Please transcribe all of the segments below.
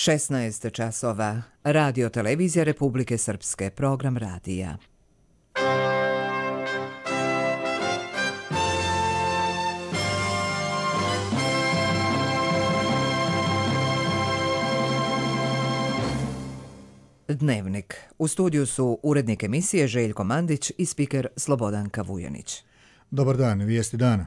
16 časova. Radio Televizija Republike Srpske. Program radija. Dnevnik. U studiju su urednik emisije Željko Mandić i spiker Slobodanka Vujanić. Dobar dan, vijesti dana.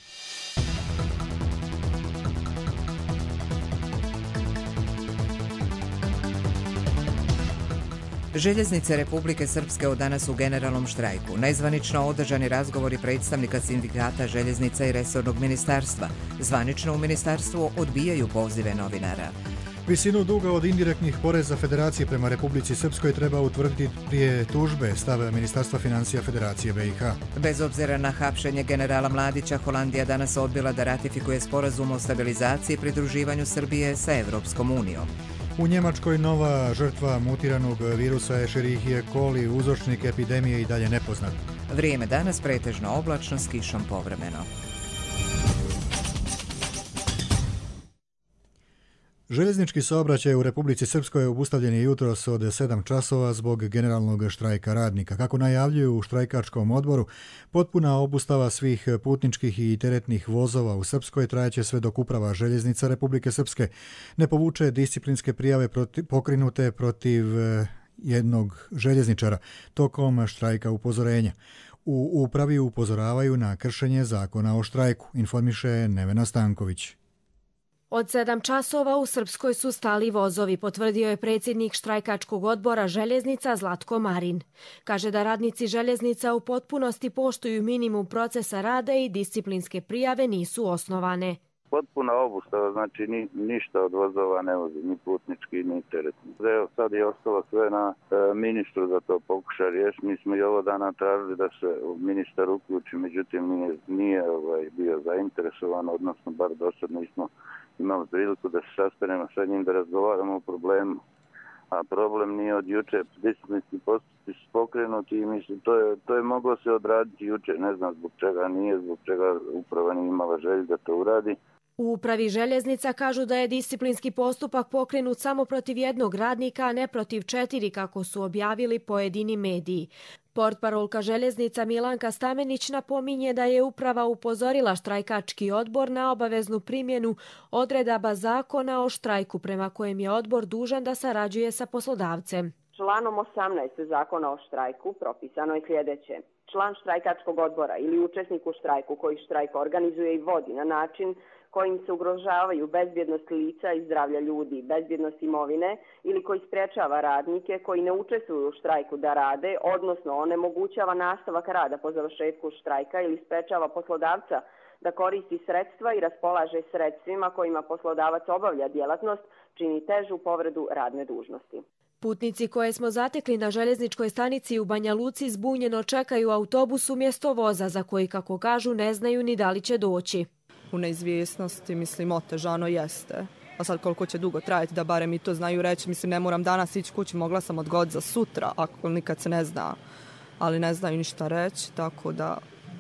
Željeznice Republike Srpske od danas u generalnom štrajku. Nezvanično održani razgovori predstavnika sindikata željeznica i resornog ministarstva. Zvanično u ministarstvu odbijaju pozive novinara. Visinu duga od indirektnih poreza Federacije prema Republici Srpskoj treba utvrditi prije tužbe, stave Ministarstva financija Federacije BiH. Bez obzira na hapšenje generala Mladića, Holandija danas odbila da ratifikuje sporazum o stabilizaciji i pridruživanju Srbije sa Evropskom unijom. U Njemačkoj nova žrtva mutiranog virusa Escherichia coli, uzročnik epidemije i dalje nepoznat. Vrijeme danas pretežno oblačno s kišom povremeno. Željeznički saobraćaj u Republici Srpskoj obustavljen je jutros od 7 časova zbog generalnog štrajka radnika. Kako najavljuju u štrajkačkom odboru, potpuna obustava svih putničkih i teretnih vozova u Srpskoj trajeće sve dok Uprava željeznica Republike Srpske ne povuče disciplinske prijave pokrenute protiv jednog željezničara tokom štrajka upozorenja. U upravi upozoravaju na kršenje zakona o štrajku, informiše Nevena Stanković. Od 7 časova u Srpskoj su stali vozovi, potvrdio je predsjednik štrajkačkog odbora željeznica Zlatko Marin. Kaže da radnici željeznica u potpunosti poštuju minimum procesa rada i disciplinske prijave nisu osnovane. Potpuna obustava, znači ništa od vozova ne vozi, ni putnički, ni teretni. Evo, sad je ostalo sve na ministru da to pokuša riješiti. Mi smo i ovo dana tražili da se ministar uključi, međutim nije bio zainteresovan, odnosno bar do sad nismo imali priliku da se sastanemo sa njim, da razgovaramo o problemu. A problem nije od juče, disciplinski postupci su pokrenuti i mislim to je moglo se odraditi juče, ne znam zbog čega nije, zbog čega uprava nije imala želju da to uradi. U upravi željeznica kažu da je disciplinski postupak pokrenut samo protiv jednog radnika, a ne protiv 4 kako su objavili pojedini mediji. Portparolka željeznica Milanka Stamenić napominje da je uprava upozorila štrajkački odbor na obaveznu primjenu odredaba zakona o štrajku prema kojem je odbor dužan da sarađuje sa poslodavcem. Članom 18 zakona o štrajku propisano je sljedeće. Član štrajkačkog odbora ili učesnik u štrajku koji štrajk organizuje i vodi na način kojim se ugrožavaju bezbjednost lica i zdravlja ljudi, bezbjednost imovine ili koji sprečava radnike koji ne učestvuju u štrajku da rade, odnosno onemogućava nastavak rada po završetku štrajka ili sprečava poslodavca da koristi sredstva i raspolaže sredstvima kojima poslodavac obavlja djelatnost, čini težu povredu radne dužnosti. Putnici koje smo zatekli na željezničkoj stanici u Banja Luci zbunjeno čekaju autobus umjesto voza za koji, kako kažu, ne znaju ni da li će doći. U neizvjesnosti, mislim, otežano jeste. A sad koliko će dugo trajati da barem i to znaju reći, mislim, ne moram danas ići kući, mogla sam odgoditi za sutra, ako nikad se ne zna, ali ne znaju ništa reći, tako da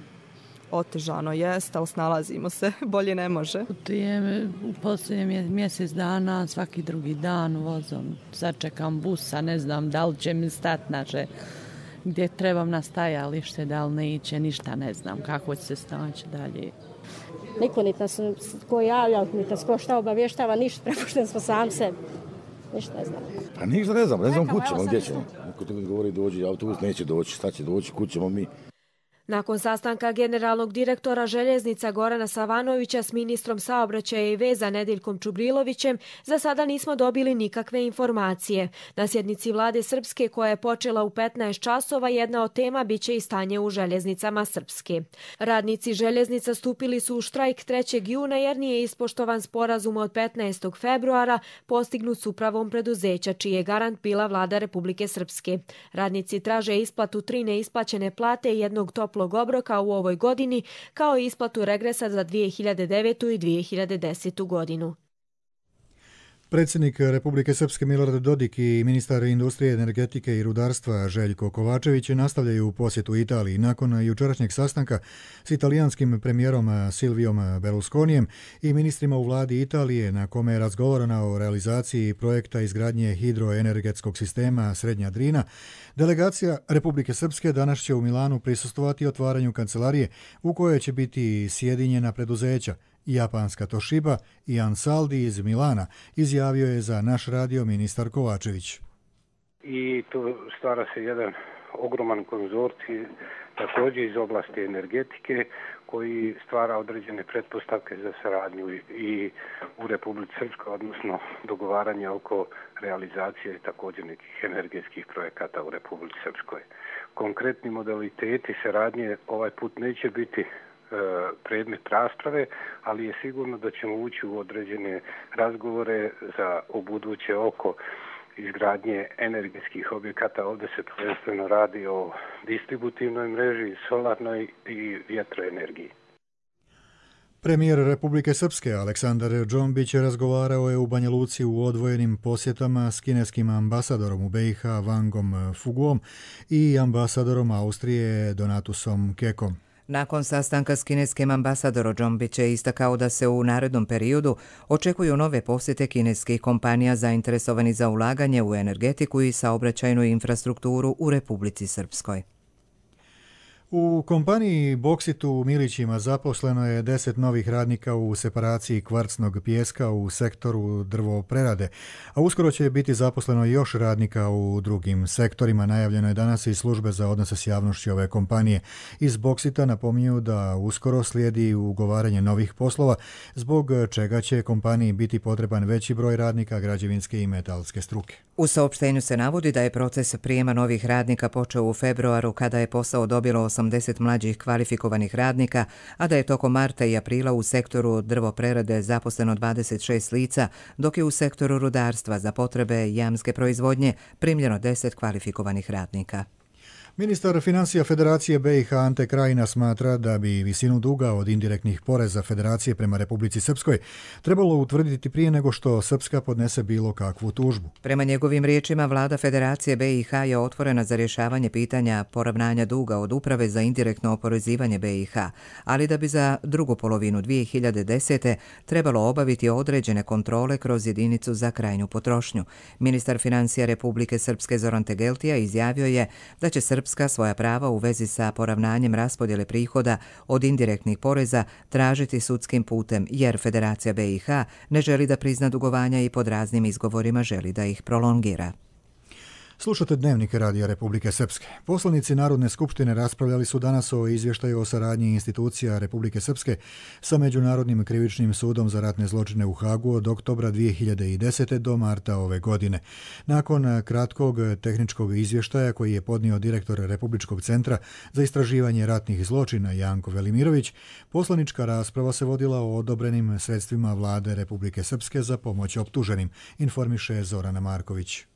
otežano jeste, ali snalazimo se, bolje ne može. Putujem u posljednje mjesec dana, svaki drugi dan vozom, sačekam busa, ne znam da li će mi stati naše, gdje trebam na stajalište, da li ne iće, ništa ne znam, kako će se staći dalje. Niko niti nas ko javlja, niti nas ko šta obavještava, ništa, prepušteni smo sam sebi. Ništa ne znam. Pa ništa ne znam kud ćemo, gdje ćemo. Neko ti govori dođi, autobus neće doći, šta će doći, kud ćemo mi. Nakon sastanka generalnog direktora željeznica Gorana Savanovića s ministrom saobraćaja i veza Nedeljkom Čubrilovićem, za sada nismo dobili nikakve informacije. Na sjednici vlade Srpske, koja je počela u 15 časova, jedna od tema biće i stanje u željeznicama Srpske. Radnici željeznica stupili su u štrajk 3. juna jer nije ispoštovan sporazum od 15. februara postignut s upravom preduzeća, čiji je garant bila vlada Republike Srpske. Radnici traže isplatu 3 neisplaćene plate i jednog toplog obroka u ovoj godini, kao i isplatu regresa za 2009. i 2010. godinu. Predsjednik Republike Srpske Milorad Dodik i ministar industrije, energetike i rudarstva Željko Kovačević nastavljaju posjetu Italiji nakon jučerašnjeg sastanka s italijanskim premijerom Silvijom Berlusconijem i ministrima u vladi Italije na kome je razgovarano o realizaciji projekta izgradnje hidroenergetskog sistema Srednja Drina. Delegacija Republike Srpske danas će u Milanu prisustvovati otvaranju kancelarije u kojoj će biti sjedinjena preduzeća. Japanska Toshiba i Ansaldi iz Milana, izjavio je za naš radio ministar Kovačević. I tu stvara se jedan ogroman konzorcij također iz oblasti energetike koji stvara određene pretpostavke za saradnju i u Republici Srpskoj, odnosno dogovaranje oko realizacije također nekih energetskih projekata u Republici Srpskoj. Konkretni modaliteti saradnje ovaj put neće biti predmet rasprave, ali je sigurno da ćemo ući u određene razgovore za ubuduće oko izgradnje energetskih objekata. Ovdje se prvenstveno radi o distributivnoj mreži, solarnoj i vjetroenergiji. Premijer Republike Srpske Aleksandar Džombić razgovarao je u Banja Luci u odvojenim posjetama s kineskim ambasadorom u BiH Vangom Fuguom i ambasadorom Austrije Donatusom Kekom. Nakon sastanka s kineskim ambasadorom Džombić je istakao da se u narednom periodu očekuju nove posjete kineskih kompanija zainteresovani za ulaganje u energetiku i saobraćajnu infrastrukturu u Republici Srpskoj. U kompaniji Boksit u Milićima zaposleno je 10 novih radnika u separaciji kvarcnog pijeska u sektoru drvoprerade, a uskoro će biti zaposleno još radnika u drugim sektorima. Najavljeno je danas iz službe za odnose s javnošću ove kompanije. Iz Boksita napominju da uskoro slijedi ugovaranje novih poslova, zbog čega će kompaniji biti potreban veći broj radnika građevinske i metalske struke. U saopštenju se navodi da je proces prijema novih radnika počeo u februaru kada je posao dobilo 80 mlađih kvalifikovanih radnika, a da je tokom marta i aprila u sektoru drvoprerade zaposleno 26 lica, dok je u sektoru rudarstva za potrebe jamske proizvodnje primljeno 10 kvalifikovanih radnika. Ministar financija Federacije BiH Ante Krajina smatra da bi visinu duga od indirektnih poreza Federacije prema Republici Srpskoj trebalo utvrditi prije nego što Srpska podnese bilo kakvu tužbu. Prema njegovim riječima, vlada Federacije BiH je otvorena za rješavanje pitanja poravnanja duga od Uprave za indirektno oporezivanje BiH, ali da bi za drugu polovinu 2010. trebalo obaviti određene kontrole kroz jedinicu za krajnju potrošnju. Ministar financija Republike Srpske Zoran Tegeltija izjavio je da će Srpska svoja prava u vezi sa poravnanjem raspodjele prihoda od indirektnih poreza tražiti sudskim putem, jer Federacija BiH ne želi da prizna dugovanja i pod raznim izgovorima želi da ih prolongira. Slušate Dnevnik Radija Republike Srpske. Poslanici Narodne skupštine raspravljali su danas o izvještaju o saradnji institucija Republike Srpske sa Međunarodnim krivičnim sudom za ratne zločine u Hagu od oktobra 2010. do marta ove godine. Nakon kratkog tehničkog izvještaja koji je podnio direktor Republičkog centra za istraživanje ratnih zločina Janko Velimirović, poslanička rasprava se vodila o odobrenim sredstvima vlade Republike Srpske za pomoć optuženim, informiše Zorana Marković.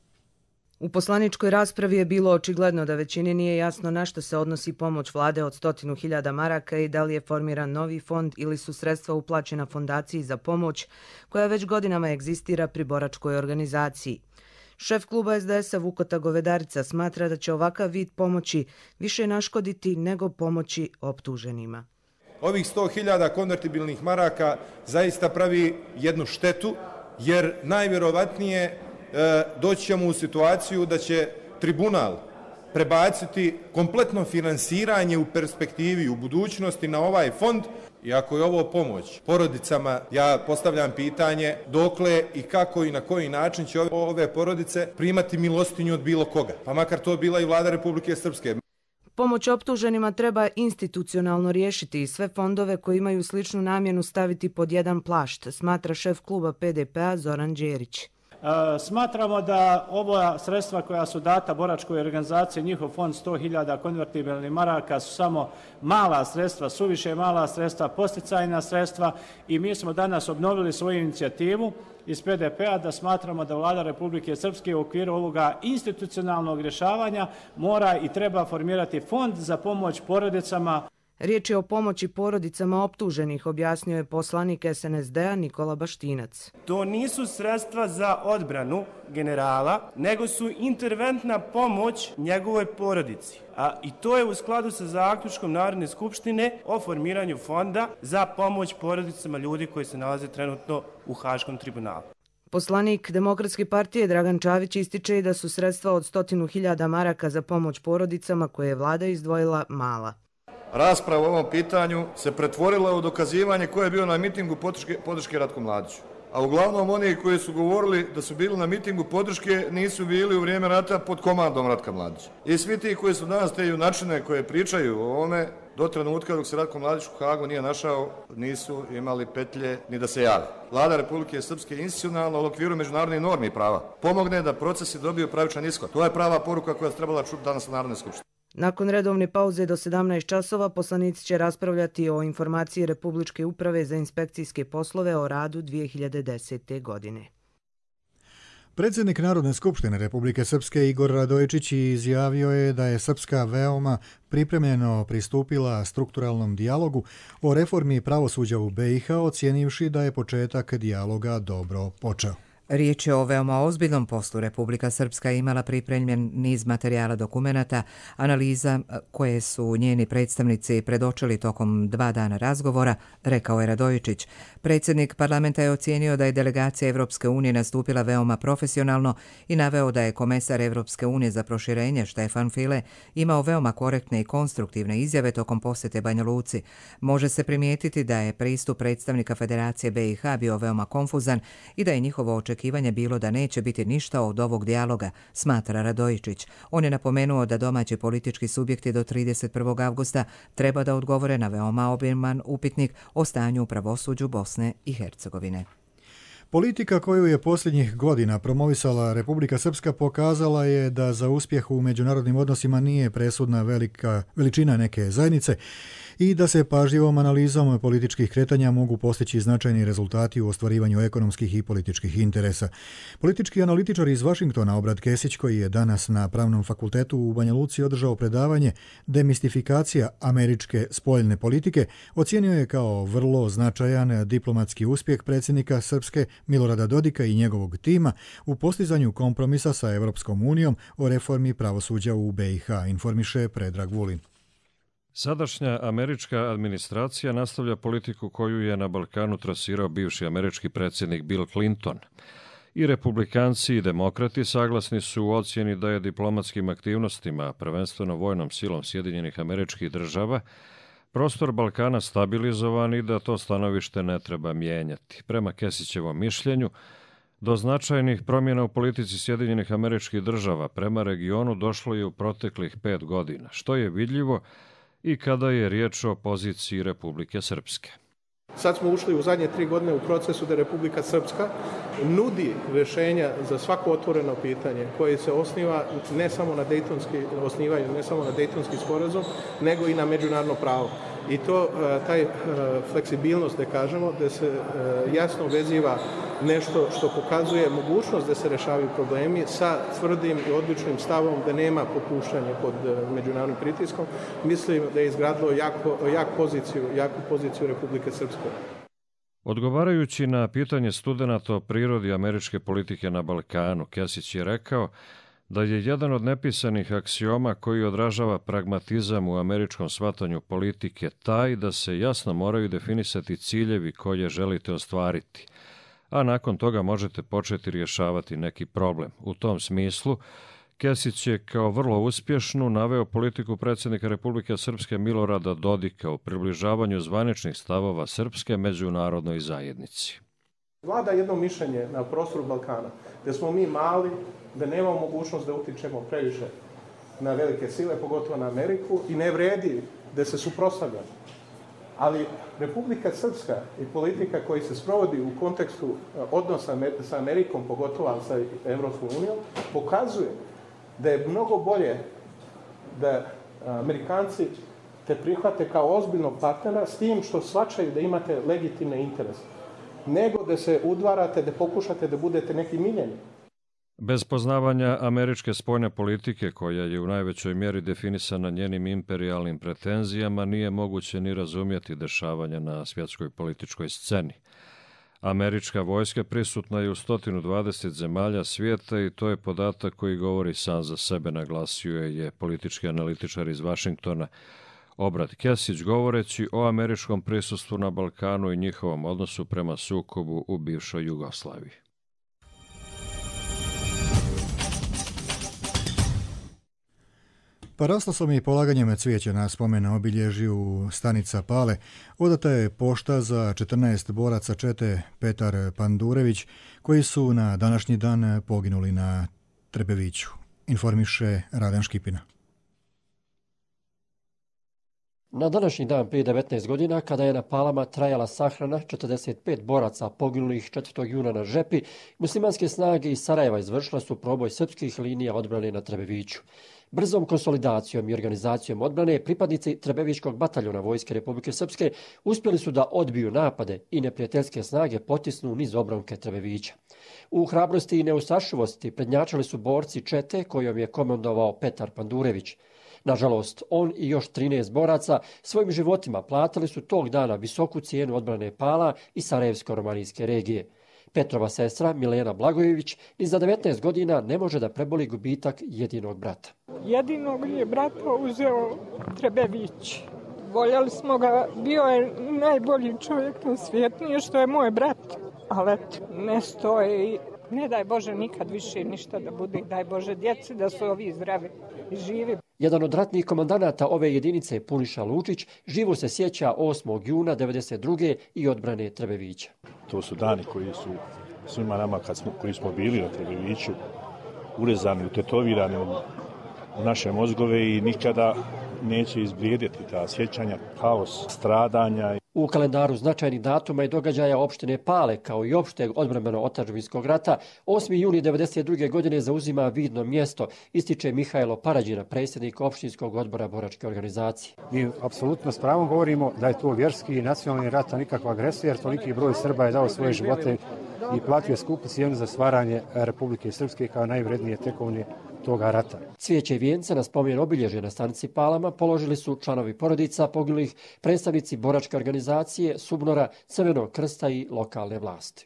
U poslaničkoj raspravi je bilo očigledno da većini nije jasno na što se odnosi pomoć vlade od 100.000 maraka i da li je formiran novi fond ili su sredstva uplaćena fondaciji za pomoć koja već godinama egzistira pri boračkoj organizaciji. Šef kluba SDS-a Vukota Govedarica smatra da će ovakav vid pomoći više naškoditi nego pomoći optuženima. Ovih 100.000 konvertibilnih maraka zaista pravi jednu štetu, jer najvjerovatnije doći ćemo u situaciju da će tribunal prebaciti kompletno finansiranje u perspektivi, u budućnosti na ovaj fond. I ako je ovo pomoć porodicama, ja postavljam pitanje dokle i kako i na koji način će ove porodice primati milostinju od bilo koga, pa makar to bila i vlada Republike Srpske. Pomoć optuženima treba institucionalno riješiti i sve fondove koji imaju sličnu namjenu staviti pod jedan plašt, smatra šef kluba PDP-a Zoran Đerić. Smatramo da ova sredstva koja su data boračkoj organizaciji, njihov fond 100.000 konvertibilnih maraka su samo mala sredstva, suviše mala sredstva, posticajna sredstva i mi smo danas obnovili svoju inicijativu iz PDP-a da smatramo da vlada Republike Srpske u okviru ovoga institucionalnog rješavanja mora i treba formirati fond za pomoć porodicama. Riječ je o pomoći porodicama optuženih, objasnio je poslanik SNSD-a Nikola Baštinac. To nisu sredstva za odbranu generala, nego su interventna pomoć njegovoj porodici. I to je u skladu sa zaključkom Narodne skupštine o formiranju fonda za pomoć porodicama ljudi koji se nalaze trenutno u Haškom tribunalu. Poslanik Demokratske partije Dragan Čavić ističe i da su sredstva od 100.000 maraka za pomoć porodicama koje je vlada izdvojila mala. Rasprava o ovom pitanju se pretvorila u dokazivanje ko je bio na mitingu podrške Ratku Mladiću. A uglavnom oni koji su govorili da su bili na mitingu podrške nisu bili u vrijeme rata pod komandom Ratka Mladića. I svi ti koji su danas te junačine koje pričaju o ovome, do trenutka dok se Ratko Mladić u Hagu nije našao, nisu imali petlje ni da se jave. Vlada Republike Srpske institucionalno u okviru međunarodnih normi i prava pomogne da procesi dobiju pravičan ishod. To je prava poruka koja je trebala čuti danas na Narodnoj skupštini. Nakon redovne pauze do 17 časova poslanici će raspravljati o informaciji Republičke uprave za inspekcijske poslove o radu 2010. godine. Predsjednik Narodne skupštine Republike Srpske Igor Radojičić izjavio je da je Srpska veoma pripremljeno pristupila strukturalnom dijalogu o reformi pravosuđa u BiH, ocijenivši da je početak dijaloga dobro počeo. Riječ je o veoma ozbiljnom poslu. Republika Srpska imala pripremljen niz materijala dokumenata, analiza koje su njeni predstavnici predočili tokom 2 dana razgovora, rekao je Radojičić. Predsjednik parlamenta je ocijenio da je delegacija Evropske unije nastupila veoma profesionalno i naveo da je komesar Evropske unije za proširenje Štefan File imao veoma korektne i konstruktivne izjave tokom posjete Banja Luci. Može se primijetiti da je pristup predstavnika Federacije BiH bio veoma konfuzan i da je njihovo očekivanje bilo da neće biti ništa od ovog dijaloga, smatra Radojičić. On je napomenuo da domaći politički subjekti do 31. avgusta treba da odgovore na veoma obiman upitnik o stanju u pravosuđu Bosne i Hercegovine. Politika koju je posljednjih godina promovisala Republika Srpska pokazala je da za uspjeh u međunarodnim odnosima nije presudna veličina neke zajednice i da se pažljivom analizom političkih kretanja mogu postići značajni rezultati u ostvarivanju ekonomskih i političkih interesa. Politički analitičar iz Vašingtona Obrad Kesić, koji je danas na Pravnom fakultetu u Banja Luci održao predavanje Demistifikacija američke spoljne politike, ocijenio je kao vrlo značajan diplomatski uspjeh predsjednika Srpske Milorada Dodika i njegovog tima u postizanju kompromisa sa Evropskom unijom o reformi pravosuđa u BiH, informiše Predrag Vulin. Sadašnja američka administracija nastavlja politiku koju je na Balkanu trasirao bivši američki predsjednik Bill Clinton. I republikanci i demokrati saglasni su u ocjeni da je diplomatskim aktivnostima, prvenstveno vojnom silom Sjedinjenih Američkih Država, prostor Balkana stabilizovan i da to stanovište ne treba mijenjati. Prema Kesićevom mišljenju, do značajnih promjena u politici Sjedinjenih Američkih Država prema regionu došlo je u proteklih 5 godina, što je vidljivo i kada je riječ o poziciji Republike Srpske. Sad smo ušli u zadnje 3 godine u procesu da Republika Srpska nudi rješenja za svako otvoreno pitanje koje se osniva ne samo na Dejtonski sporazum, nego i na međunarodno pravo. I to, taj fleksibilnost, da kažemo, da se jasno veziva nešto što pokazuje mogućnost da se rješavaju problemi sa tvrdim i odlučnim stavom da nema popuštanja pod međunarodnim pritiskom, mislim da je izgradilo jaku poziciju Republike Srpske. Odgovarajući na pitanje studenata o prirodi američke politike na Balkanu, Kesić je rekao da je jedan od nepisanih aksioma koji odražava pragmatizam u američkom shvatanju politike taj da se jasno moraju definisati ciljevi koje želite ostvariti, a nakon toga možete početi rješavati neki problem. U tom smislu, Kesić je kao vrlo uspješnu naveo politiku predsjednika Republike Srpske Milorada Dodika u približavanju zvaničnih stavova Srpske međunarodnoj zajednici. Vlada jedno mišljenje na prostoru Balkana, da smo mi mali, da nemamo mogućnost da utičemo previše na velike sile, pogotovo na Ameriku, i ne vredi da se suprotstavljamo. Ali Republika Srpska i politika koja se sprovodi u kontekstu odnosa sa Amerikom, pogotovo sa Evropskom unijom, pokazuje da je mnogo bolje da Amerikanci te prihvate kao ozbiljnog partnera s tim što shvaćaju da imate legitimne interese, nego da se udvarate, da pokušate da budete neki miljeni. Bez poznavanja američke spoljne politike, koja je u najvećoj mjeri definisana njenim imperijalnim pretenzijama, nije moguće ni razumjeti dešavanja na svjetskoj političkoj sceni. Američka vojska prisutna je u 120 zemalja svijeta i to je podatak koji govori sam za sebe, naglasio je politički analitičar iz Vašingtona Obrat Kesić, govoreći o američkom prisustvu na Balkanu i njihovom odnosu prema sukobu u bivšoj Jugoslaviji. Paraslasom i polaganjem cvijeća na spomen obilježju stanica Pale odata je pošta za 14 boraca čete Petar Pandurević, koji su na današnji dan poginuli na Trebeviću, informiše Radan Škipina. Na današnji dan prije 19 godina, kada je na Palama trajala sahrana 45 boraca poginulih 4. juna na Žepi, muslimanske snage iz Sarajeva izvršile su proboj srpskih linija odbrane na Trebeviću. Brzom konsolidacijom i organizacijom odbrane pripadnici Trebevićkog bataljona Vojske Republike Srpske uspjeli su da odbiju napade i neprijateljske snage potisnu niz obronke Trebevića. U hrabrosti i neustrašivosti prednjačili su borci čete kojom je komandovao Petar Pandurević. Nažalost, on i još 13 boraca svojim životima platili su tog dana visoku cijenu odbrane Pala i Sarajevsko-romanijske regije. Petrova sestra Milena Blagojević ni za 19 godina ne može da preboli gubitak jedinog brata. Jedinog je brata uzeo Trebević. Voljeli smo ga, bio je najbolji čovjek na svijetu, nije što je moj brat. Ali ne stoji, ne daj Bože nikad više ništa da bude, daj Bože djeci da su ovi zdravi i živi. Jedan od ratnih komandanata ove jedinice, Puniša Lučić, živo se sjeća 8. juna 1992. i odbrane Trebevića. To su dani koji su svima nama koji smo bili na Trebeviću urezani, utetovirani u naše mozgove i nikada neće izblijediti ta sjećanja, haos, stradanja. U kalendaru značajnih datuma i događaja opštine Pale, kao i opšteg odbrambeno-otadžbinskog rata, 8. juli 1992. godine zauzima vidno mjesto, ističe Mihajlo Parađina, predsjednik opštinskog odbora boračke organizacije. Mi apsolutno s pravom govorimo da je to vjerski i nacionalni rat, a nikakva agresija, jer toliki broj Srba je dao svoje živote i platio skupu cijenu za stvaranje Republike Srpske kao najvrednije tekovine toga rata. Cvijeće i vijence na spomen obilježje na stanici Palama položili su članovi porodica poginulih, predstavnici boračke organizacije, Subnora, Crvenog krsta i lokalne vlasti.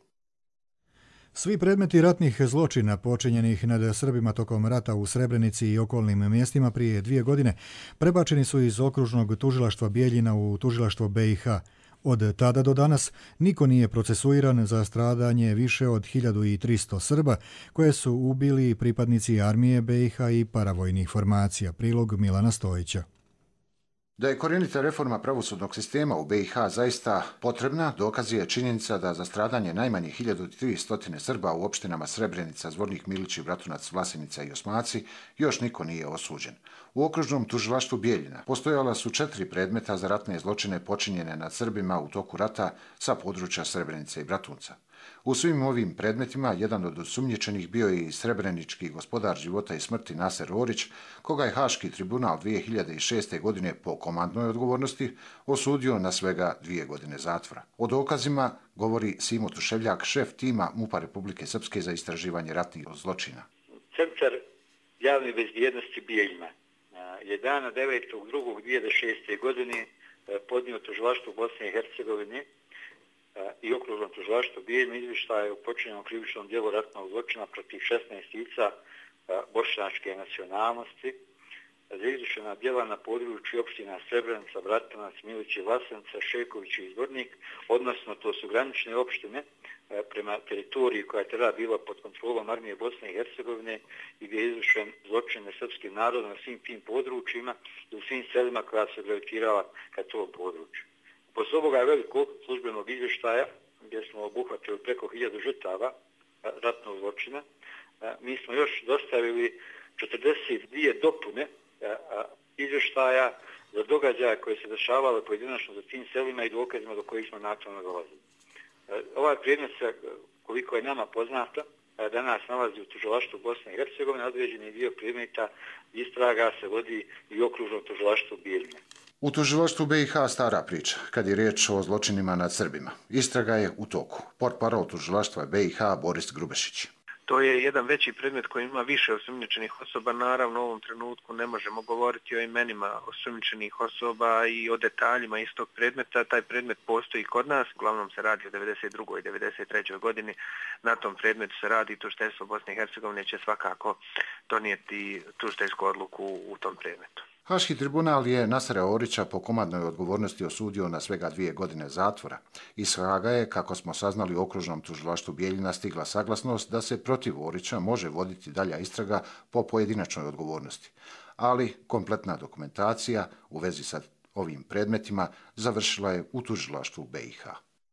Svi predmeti ratnih zločina počinjenih nad Srbima tokom rata u Srebrenici i okolnim mjestima prije 2 godine prebačeni su iz okružnog tužilaštva Bijeljina u tužilaštvo BiH. Od tada do danas niko nije procesuiran za stradanje više od 1300 Srba koje su ubili pripadnici armije BiH i paravojnih formacija. Prilog Milana Stojića. Da je korjenita reforma pravosudnog sistema u BiH zaista potrebna, dokaz je činjenica da za stradanje najmanje 1300 Srba u opštinama Srebrenica, Zvornik Milić i Bratunac, Vlasenica i Osmaci još niko nije osuđen. U okružnom tužilaštvu Bijeljina postojala su 4 predmeta za ratne zločine počinjene nad Srbima u toku rata sa područja Srebrenice i Bratunca. U svim ovim predmetima jedan od osumnjičenih bio je i srebrenički gospodar života i smrti Naser Orić, koga je Haški tribunal 2006. godine po komandnoj odgovornosti osudio na svega 2 godine zatvora. O dokazima govori Simo Tuševljak, šef tima MUP-a Republike Srpske za istraživanje ratnih zločina. Centar javne bezbjednosti Bijeljina je dana 9.2.2006. godine podnio tužilaštvu Bosne i Hercegovine i okružnom tužilaštvu Bijeljina izvještaje o počinjenom krivičnom djelu ratnog zločina protiv 16 lica bošnjačke nacionalnosti za izvršena djela na području opština Srebrenica, Bratunac, Milić i Vlasenica, Šeković i Zvornik, odnosno to su granične opštine prema teritoriji koja je tada bila pod kontrolom armije Bosne i Hercegovine i gdje je izvršen zločin nad srpskim narodom na svim tim područjima i u svim selima koja se gravitirala ka tom području. Posle ovoga velikog službenog izvještaja, gdje smo obuhvatili preko 1000 žrtava ratnog zločina, mi smo još dostavili 42 dopune izvještaja za događaje koje se dešavale pojedinačno za tim selima i dokazima do kojih smo naknadno dolazili. Ovaj predmet, koliko je nama poznato, danas nalazi u tužilaštvu Bosne i Hercegovine, određeni dio predmeta istraga se vodi i okružno tužilaštvo Bijeljine. U tužilaštvu BiH stara priča, kad je riječ o zločinima nad Srbima. Istraga je u toku. Portparol tužilaštva BiH Boris Grubešić. To je jedan veći predmet koji ima više osumnjičenih osoba. Naravno, u ovom trenutku ne možemo govoriti o imenima osumnjičenih osoba i o detaljima istog predmeta. Taj predmet postoji kod nas, uglavnom se radi o 92. i 93. godini. Na tom predmetu se radi, tužiteljstvo Bosne i Hercegovine će svakako donijeti tužiteljsku odluku u tom predmetu. Haški tribunal je Nasera Orića po komandnoj odgovornosti osudio na svega 2 godine zatvora. Iz Haga je, kako smo saznali, u okružnom tužilaštvu Bijeljina stigla saglasnost da se protiv Orića može voditi dalja istraga po pojedinačnoj odgovornosti. Ali kompletna dokumentacija u vezi sa ovim predmetima završila je u tužilaštvu BiH.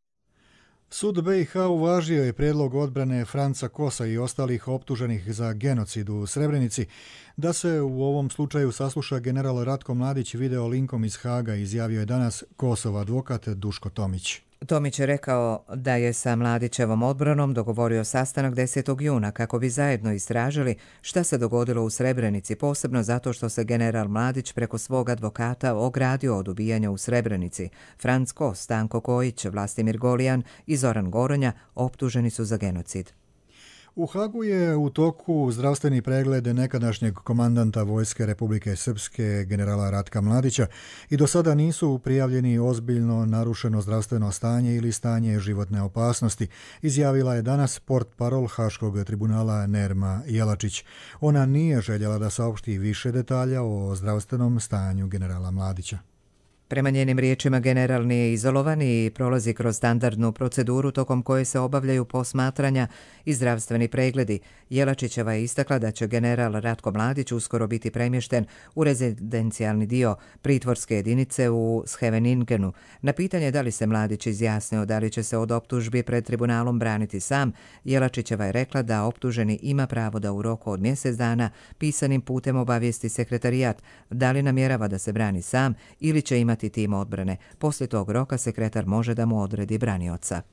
Sud BiH uvažio je prijedlog odbrane Franca Kosa i ostalih optuženih za genocid u Srebrenici da se u ovom slučaju sasluša general Ratko Mladić video linkom iz Haga, izjavio je danas Kosov advokat Duško Tomić. Tomić je rekao da je sa Mladićevom odbranom dogovorio sastanak 10. juna kako bi zajedno istražili šta se dogodilo u Srebrenici, posebno zato što se general Mladić preko svog advokata ogradio od ubijanja u Srebrenici. Franc Kos, Stanko Kojić, Vlastimir Golijan i Zoran Goronja optuženi su za genocid. U Hagu je u toku zdravstveni pregled nekadašnjeg komandanta Vojske Republike Srpske generala Ratka Mladića i do sada nisu prijavljeni ozbiljno narušeno zdravstveno stanje ili stanje životne opasnosti, izjavila je danas portparol Haškog tribunala Nerma Jelačić. Ona nije željela da saopšti više detalja o zdravstvenom stanju generala Mladića. Prema njenim riječima, general nije izolovan i prolazi kroz standardnu proceduru tokom koje se obavljaju posmatranja i zdravstveni pregledi. Jelačićeva je istakla da će general Ratko Mladić uskoro biti premješten u rezidencijalni dio pritvorske jedinice u Scheveningenu. Na pitanje da li se Mladić izjasnio da li će se od optužbi pred tribunalom braniti sam, Jelačićeva je rekla da optuženi ima pravo da u roku od mjesec dana pisanim putem obavijesti sekretarijat da li namjerava da se brani sam ili će imati tim odbrane. Poslije tog roka sekretar može da mu odredi branioca.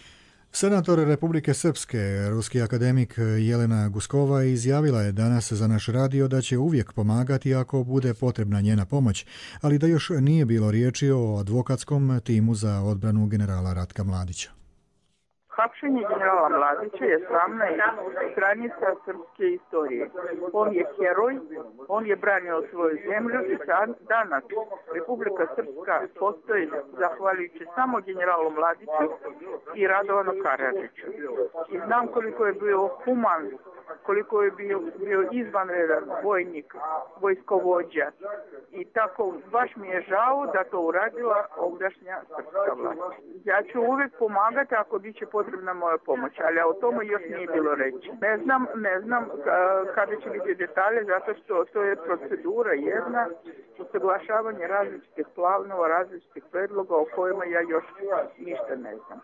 Senator Republike Srpske, ruski akademik Jelena Guskova, izjavila je danas za naš radio da će uvijek pomagati ako bude potrebna njena pomoć, ali da još nije bilo riječi o advokatskom timu za odbranu generala Ratka Mladića. Hapšenje generala Mladića je sramna stranica srpske istorije. On je heroj, on je branio svoju zemlju i danas Republika Srpska postoji zahvaljujući samo generalu Mladiću i Radovanu Karadžiću. I znam koliko je bio human, koliko je bio izvanredan vojnik, vojskovođa. I tako baš mi je žao da to uradila ovdašnja srpska vlast. Ja ću uvijek pomagati ako bit će potrebna moja pomoć, ali o tome još nije bilo reći. Ne znam kada će biti detalje, zato što to je procedura jedna, usaglašavanje različitih planova, različitih predloga o kojima ja još ništa ne znam.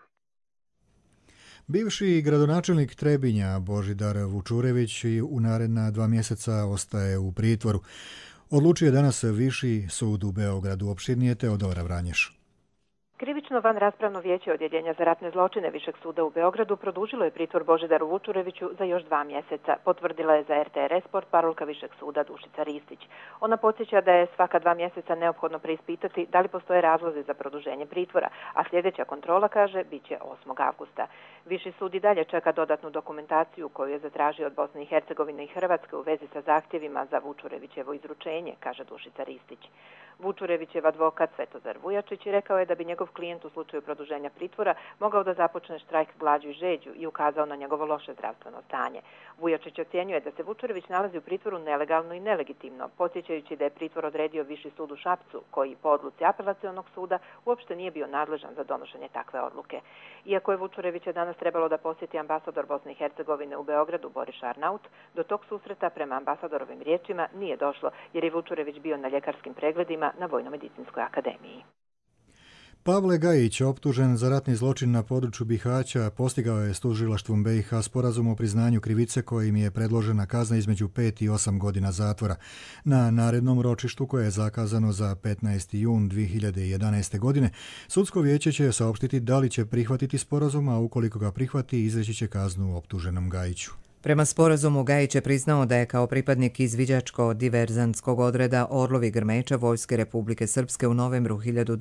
Bivši gradonačelnik Trebinja Božidar Vučurević u naredna 2 mjeseca ostaje u pritvoru. Odlučio je danas Viši sud u Beogradu. Opširnije Teodora Vranješ. Krivično vanraspravno vijeće Odjeljenja za ratne zločine Višeg suda u Beogradu produžilo je pritvor Božidaru Vučureviću za još 2 mjeseca, potvrdila je za RTRS portparolka Višeg suda Dušica Ristić. Ona podsjeća da je svaka 2 mjeseca neophodno preispitati da li postoje razlozi za produženje pritvora, a sljedeća kontrola, kaže, bit će 8. avgusta. Viši sud i dalje čeka dodatnu dokumentaciju koju je zatražio od Bosne i Hercegovine i Hrvatske u vezi sa zahtjevima za Vučurevićevo izručenje, kaže Dušica Ristić. Vučurevićev advokat Svetozar Vujačić rekao je da bi njegov klijent u slučaju produženja pritvora mogao da započne štrajk glađu i žeđu i ukazao na njegovo loše zdravstveno stanje. Vujačić ocjenjuje da se Vučurević nalazi u pritvoru nelegalno i nelegitimno, podsjećajući da je pritvor odredio Viši sud u Šapcu, koji po odluci apelacionog suda uopšte nije bio nadležan za donošenje takve odluke. Iako je Vučurevića danas trebalo da posjeti ambasador Bosne i Hercegovine u Beogradu Boris Arnaut, do tog susreta prema ambasadorovim riječima nije došlo, jer je Vučurević bio na ljekarskim pregledima na Vojno-medicinskoj akademiji. Pavle Gajić, optužen za ratni zločin na području Bihaća, postigao je s tužilaštvom BiH sporazum o priznanju krivice kojim je predložena kazna između 5 i 8 godina zatvora. Na narednom ročištu, koje je zakazano za 15. jun 2011. godine, sudsko vijeće će saopštiti da li će prihvatiti sporazum, a ukoliko ga prihvati, izreći će kaznu optuženom Gajiću. Prema sporazumu Gajić je priznao da je kao pripadnik izviđačko-diverzantskog odreda Orlovi Grmeća Vojske Republike Srpske u novembru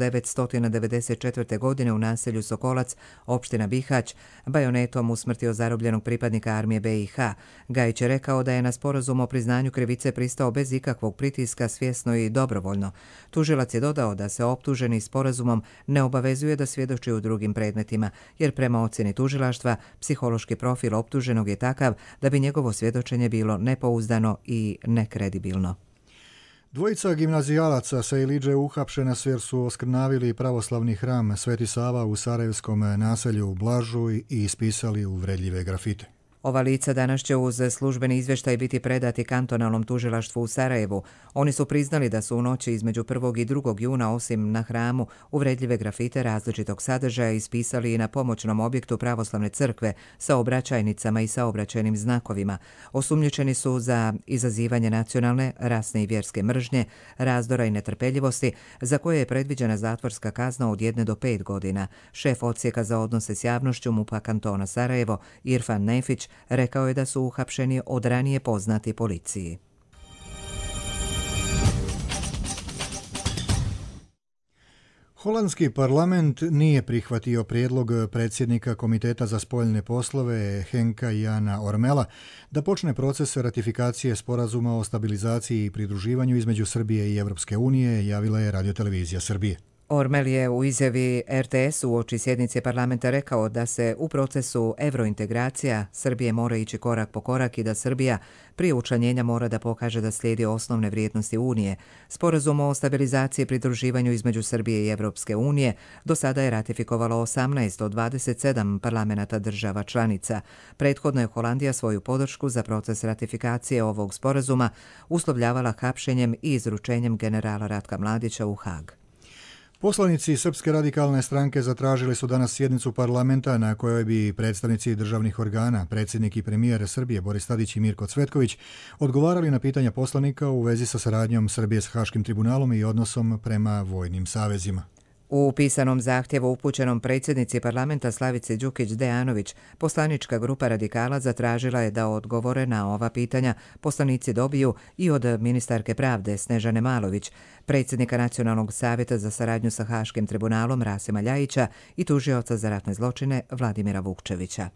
1994. godine u naselju Sokolac, opština Bihać, bajonetom usmrtio zarobljenog pripadnika armije BiH. Gajić je rekao da je na sporazum o priznanju krivice pristao bez ikakvog pritiska, svjesno i dobrovoljno. Tužilac je dodao da se optuženi sporazumom ne obavezuje da svjedoči u drugim predmetima, jer prema ocjeni tužilaštva psihološki profil optuženog je takav da bi njegovo svjedočenje bilo nepouzdano i nekredibilno. Dvojica gimnazijalaca sa Ilidže uhapšena su jer su oskrnavili pravoslavni hram Sveti Sava u sarajevskom naselju Blažu i ispisali uvredljive grafite. Ova lica danas će uz službeni izvještaj biti predati kantonalnom tužilaštvu u Sarajevu. Oni su priznali da su u noći između 1. i 2. juna osim na hramu uvredljive grafite različitog sadržaja ispisali i na pomoćnom objektu pravoslavne crkve sa obraćajnicama i saobraćajnim znakovima. Osumnjičeni su za izazivanje nacionalne, rasne i vjerske mržnje, razdora i netrpeljivosti, za koje je predviđena zatvorska kazna od 1 do 5 godina. Šef odsjeka za odnose s javnošću MUP-a kantona Sarajevo, Irfan Nefić, rekao je da su uhapšeni od ranije poznati policiji. Holandski parlament nije prihvatio prijedlog predsjednika Komiteta za spoljne poslove Henka Jana Ormela da počne proces ratifikacije sporazuma o stabilizaciji i pridruživanju između Srbije i Evropske unije, javila je Radiotelevizija Srbije. Ormel je u izjavi RTS uoči sjednice parlamenta rekao da se u procesu evrointegracija Srbije mora ići korak po korak i da Srbija prije učlanjenja mora da pokaže da slijedi osnovne vrijednosti Unije. Sporazum o stabilizaciji i pridruživanju između Srbije i Evropske unije do sada je ratifikovalo 18 od 27 parlamenta država članica. Prethodno je Holandija svoju podršku za proces ratifikacije ovog sporazuma uslovljavala hapšenjem i izručenjem generala Ratka Mladića u Hag. Poslanici Srpske radikalne stranke zatražili su danas sjednicu parlamenta na kojoj bi predstavnici državnih organa, predsjednik i premijer Srbije Boris Tadić i Mirko Cvetković odgovarali na pitanja poslanika u vezi sa saradnjom Srbije s Haškim tribunalom i odnosom prema vojnim savezima. U pisanom zahtjevu upućenom predsjednici parlamenta Slavici Đukić-Dejanović, poslanička grupa radikala zatražila je da odgovore na ova pitanja poslanici dobiju i od ministarke pravde Snežane Malović, predsjednika Nacionalnog savjeta za saradnju sa Haškim tribunalom Rasima Ljajića i tužioca za ratne zločine Vladimira Vukčevića.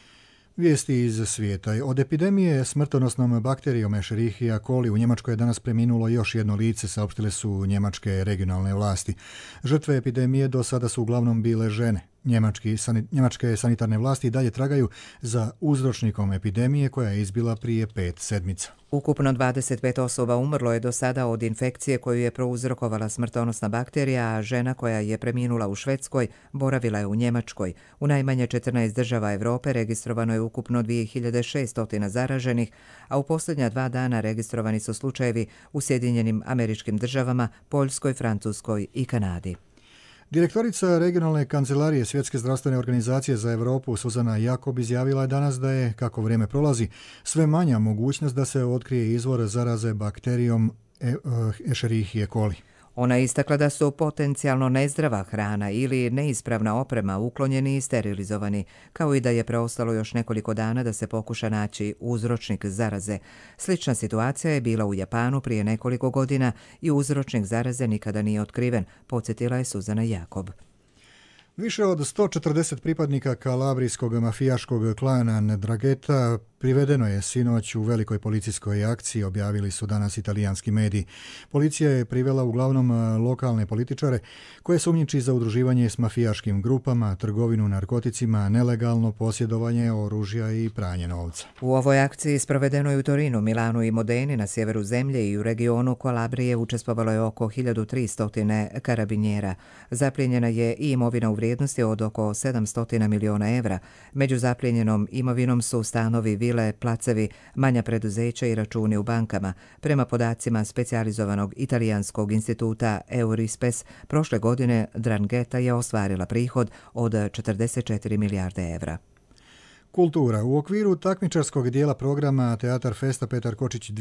Vijesti iz svijeta. Od epidemije smrtonosnom bakterijom Escherichia coli u Njemačkoj je danas preminulo još jedno lice, saopštile su njemačke regionalne vlasti. Žrtve epidemije do sada su uglavnom bile žene. Njemačke sanitarne vlasti dalje tragaju za uzročnikom epidemije koja je izbila prije 5 sedmica. Ukupno 25 osoba umrlo je do sada od infekcije koju je prouzrokovala smrtonosna bakterija, a žena koja je preminula u Švedskoj boravila je u Njemačkoj. U najmanje 14 država Evrope registrovano je ukupno 2600 zaraženih, a u posljednja 2 dana registrovani su slučajevi u Sjedinjenim Američkim Državama, Poljskoj, Francuskoj i Kanadi. Direktorica regionalne kancelarije Svjetske zdravstvene organizacije za Europu Suzana Jakob izjavila je danas da je, kako vrijeme prolazi, sve manja mogućnost da se otkrije izvor zaraze bakterijom Escherichia coli. Ona je istakla da su potencijalno nezdrava hrana ili neispravna oprema uklonjeni i sterilizovani, kao i da je preostalo još nekoliko dana da se pokuša naći uzročnik zaraze. Slična situacija je bila u Japanu prije nekoliko godina i uzročnik zaraze nikada nije otkriven, podsjetila je Suzana Jakob. Više od 140 pripadnika kalabrijskog mafijaškog klana Ndrangheta privedeno je sinoć u velikoj policijskoj akciji, objavili su danas italijanski mediji. Policija je privela uglavnom lokalne političare koje sumnjiči za udruživanje s mafijaškim grupama, trgovinu narkoticima, nelegalno posjedovanje oružja i pranje novca. U ovoj akciji sprovedeno je u Torinu, Milanu i Modeni na sjeveru zemlje i u regionu Kalabrije učestvovalo je oko 1300 karabinjera. Zaplijenjena je i imovina u vrijednosti od oko 700 miliona evra. Među zaplijenjenom imovinom su stanovi, vile, placevi, manja preduzeća i računi u bankama. Prema podacima specijalizovanog italijanskog instituta Eurispes, prošle godine Ndrangheta je ostvarila prihod od 44 milijarde evra. Kultura. U okviru takmičarskog dijela programa Teatar Festa Petar Kočić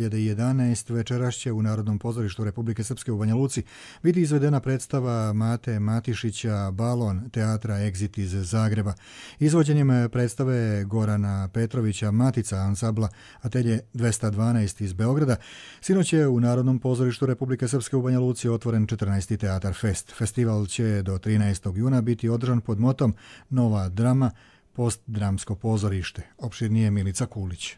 2011 večeras će u Narodnom pozorištu Republike Srpske u Banja Luci biti izvedena predstava Mate Matišića Balon teatra Exit iz Zagreba. Izvođenjem predstave Gorana Petrovića Matica ansambla Atelje 212 iz Beograda sinoć je u Narodnom pozorištu Republike Srpske u Banja Luci otvoren 14. Teatar Fest. Festival će do 13. juna biti održan pod motom Nova drama, postdramsko pozorište. Opširnije Milica Kulić.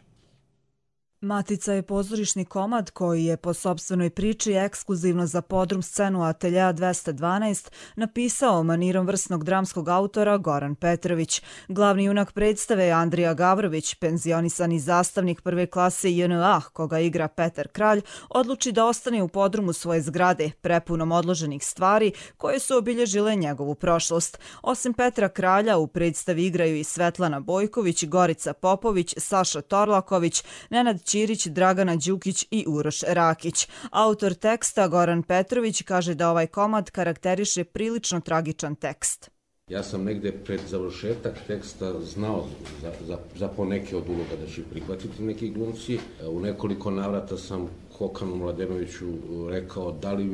Matica je pozorišni komad koji je po sopstvenoj priči ekskluzivno za podrum scenu Atelja 212 napisao manirom vrsnog dramskog autora Goran Petrović. Glavni junak predstave je Andrija Gavrović, penzionisani zastavnik prve klase JNA, koga igra Petar Kralj, odluči da ostane u podrumu svoje zgrade, prepunom odloženih stvari koje su obilježile njegovu prošlost. Osim Petra Kralja, u predstavi igraju i Svetlana Bojković, Gorica Popović, Saša Torlaković, Nenad Ćirić, Dragana Đukić i Uroš Rakić. Autor teksta Goran Petrović kaže da ovaj komad karakteriše prilično tragičan tekst. Ja sam negde pred završetak teksta znao za poneke od uloga da će prihvatiti neki glumci. U nekoliko navrata sam Kokanu Mladenoviću rekao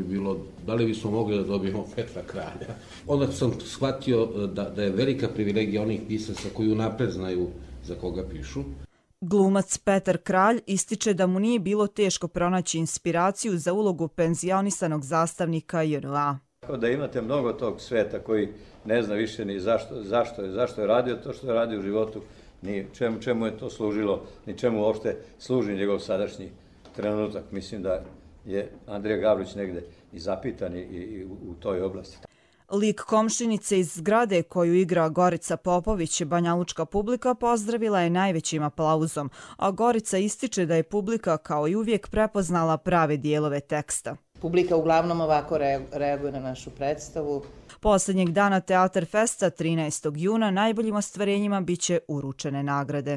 da li bismo mogli da dobijemo Petra Kralja. Onda sam shvatio da je velika privilegija onih pisaca koji unapred znaju za koga pišu. Glumac Petar Kralj ističe da mu nije bilo teško pronaći inspiraciju za ulogu penzionisanog zastavnika JNA. Da imate mnogo tog sveta koji ne zna više ni zašto je radio to što je radio u životu, ni čemu je to služilo, ni čemu uopšte služi njegov sadašnji trenutak. Mislim da je Andrija Gavrović negde i zapitan i u toj oblasti. Lik komšinice iz zgrade koju igra Gorica Popović, banjalučka publika pozdravila je najvećim aplauzom, a Gorica ističe da je publika kao i uvijek prepoznala prave dijelove teksta. Publika uglavnom ovako reaguje na našu predstavu. Posljednjeg dana Teatar Festa 13. juna najboljim ostvarenjima biće uručene nagrade.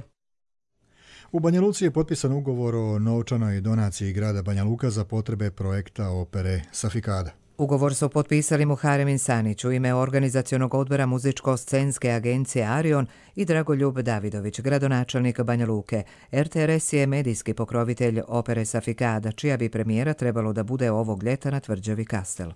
U Banja Luci je potpisan ugovor o novčanoj donaciji grada Banja Luka za potrebe projekta opere Safikada. Ugovor su potpisali Muharem Insanić u ime organizacionog odbora muzičko-scenske agencije Arion i Dragoljub Davidović, gradonačelnik Banja Luke. RTRS je medijski pokrovitelj opere Safikada, čija bi premijera trebalo da bude ovog ljeta na tvrđavi Kastel.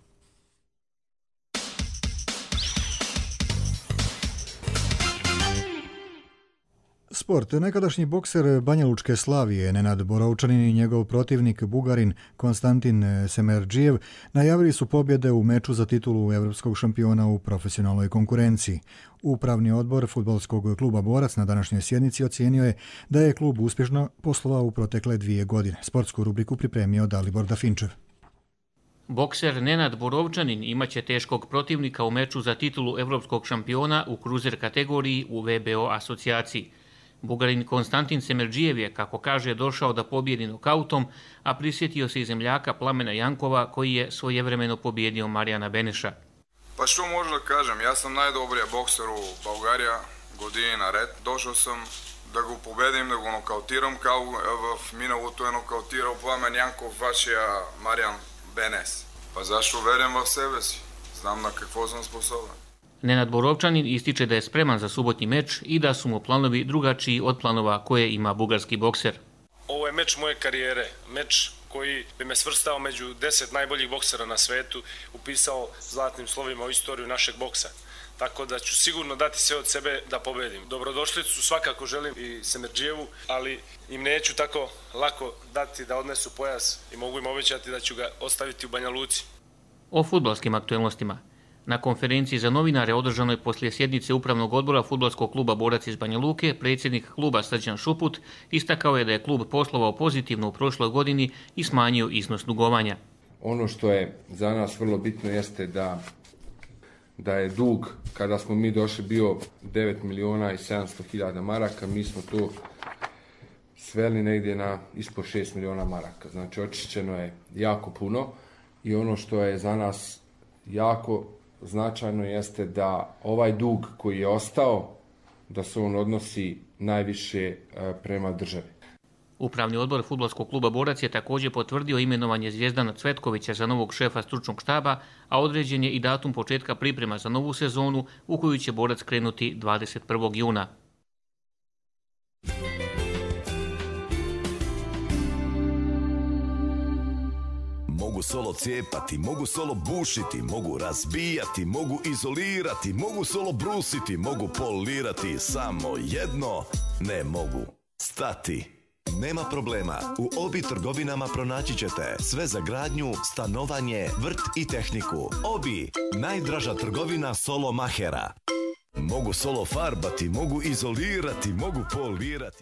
Sport. Nekadašnji bokser banjalučke Slavije Nenad Borovčanin i njegov protivnik Bugarin Konstantin Semerdžijev najavili su pobjede u meču za titulu evropskog šampiona u profesionalnoj konkurenciji. Upravni odbor fudbalskog kluba Borac na današnjoj sjednici ocijenio je da je klub uspješno poslovao u protekle 2 godine. Sportsku rubriku pripremio Dalibor Dafinčev. Bokser Nenad Borovčanin imaće teškog protivnika u meču za titulu evropskog šampiona u kruzer kategoriji u VBO asocijaciji. Bugarin Konstantin Semerdžijev je, kako kaže, došao da pobjedi nokautom, a prisjetio se i zemljaka Plamena Jankova koji je svojevremeno pobjedio Marijana Beneša. Pa što možda da kažem, ja sam najdobrija bokser u Българija години наред. Došao sam da ga pobedim, da ga nokautiram, kao в миналото е нокаутирал Пламен Янков вашия Мариjan Benes. Pa zašto verujem v sebe si? Znam na какво sam sposoban. Nenad Borovčanin ističe da je spreman za subotnji meč i da su mu planovi drugačiji od planova koje ima bugarski bokser. Ovo je meč moje karijere, meč koji bi me svrstao među 10 najboljih boksera na svetu, upisao zlatnim slovima u istoriju našeg boksa. Tako da ću sigurno dati sve od sebe da pobedim. Dobrodošlicu svakako želim i Semerdžijevu, ali im neću tako lako dati da odnesu pojas i mogu im obećati da ću ga ostaviti u Banja Luci. O fudbalskim aktuelnostima. Na konferenciji za novinare održanoj poslije sjednice Upravnog odbora fudbalskog kluba Borac iz Banja Luke, predsjednik kluba Srđan Šuput istakao je da je klub poslovao pozitivno u prošloj godini i smanjio iznos dugovanja. Ono što je za nas vrlo bitno jeste da je dug, kada smo mi došli, bio 9.700.000 maraka, mi smo to sveli negdje na ispod 6 miliona maraka. Znači očišćeno je jako puno i ono što je za nas jako značajno jeste da ovaj dug koji je ostao, da se on odnosi najviše prema državi. Upravni odbor fudbalskog kluba Borac je također potvrdio imenovanje Zvijezdana Cvetkovića za novog šefa stručnog štaba, a određen je i datum početka priprema za novu sezonu u koju će Borac krenuti 21. juna. Mogu solo cijepati, mogu solo bušiti, mogu razbijati, mogu izolirati, mogu solo brusiti, mogu polirati, samo jedno ne mogu. Stati. Nema problema, u Obi trgovinama pronaći ćete sve za gradnju, stanovanje, vrt i tehniku. Obi, najdraža trgovina solo mahera. Mogu solo farbati, mogu izolirati, mogu polirati.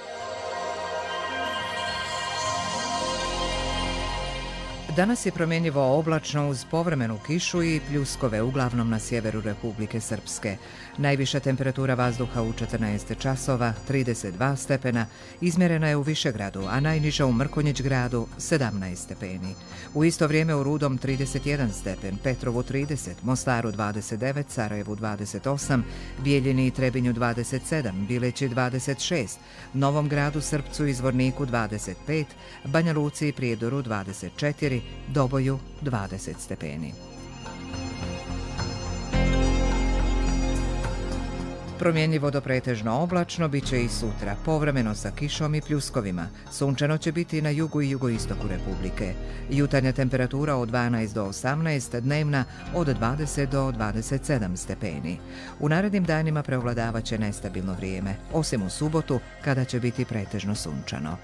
Danas je promjenjivo oblačno uz povremenu kišu i pljuskove, uglavnom na sjeveru Republike Srpske. Najviša temperatura vazduha u 14 časova, 32 stepena, izmjerena je u Višegradu, a najniža u Mrkonjić gradu, 17 stepeni. U isto vrijeme u Rudom 31 stepen, Petrovu 30, Mostaru 29, Sarajevu 28, Bijeljini i Trebinju 27, Bileći 26, Novom gradu, Srpcu i Zvorniku 25, Banja Luci i Prijedoru 24, Doboju 20 stepeni. Promjenjivo do pretežno oblačno bit će i sutra, povremeno sa kišom i pljuskovima. Sunčano će biti na jugu i jugoistoku Republike. Jutarnja temperatura od 12 do 18, dnevna od 20 do 27 stepeni. U narednim danima prevladavat će nestabilno vrijeme, osim u subotu kada će biti pretežno sunčano.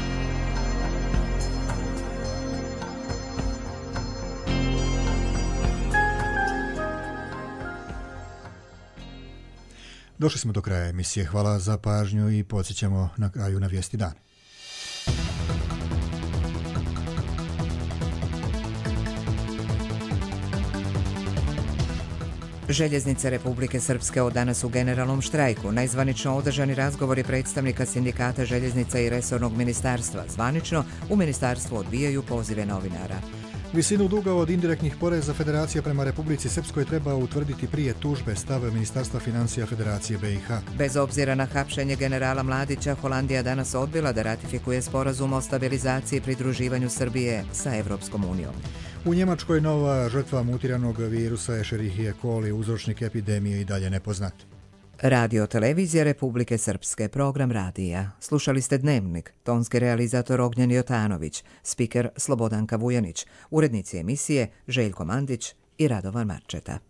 Došli smo do kraja emisije. Hvala za pažnju i podsjećamo na kraju na vijesti dan. Željeznice Republike Srpske od danas u generalnom štrajku. Nezvanično održani razgovori predstavnika sindikata željeznica i resornog ministarstva. Zvanično u ministarstvu odbijaju pozive novinara. Visinu duga od indirektnih poreza Federacija prema Republici Srpskoj treba utvrditi prije tužbe, stave Ministarstva financija Federacije BiH. Bez obzira na hapšenje generala Mladića, Holandija danas odbila da ratifikuje sporazum o stabilizaciji i pridruživanju Srbije sa Evropskom unijom. U Njemačkoj nova žrtva mutiranog virusa Escherichia coli, uzročnik epidemije i dalje nepoznat. Radio Televizija Republike Srpske, program radija. Slušali ste Dnevnik, tonski realizator Ognjen Jotanović, spiker Slobodanka Vujanić, urednici emisije Željko Mandić i Radovan Marčeta.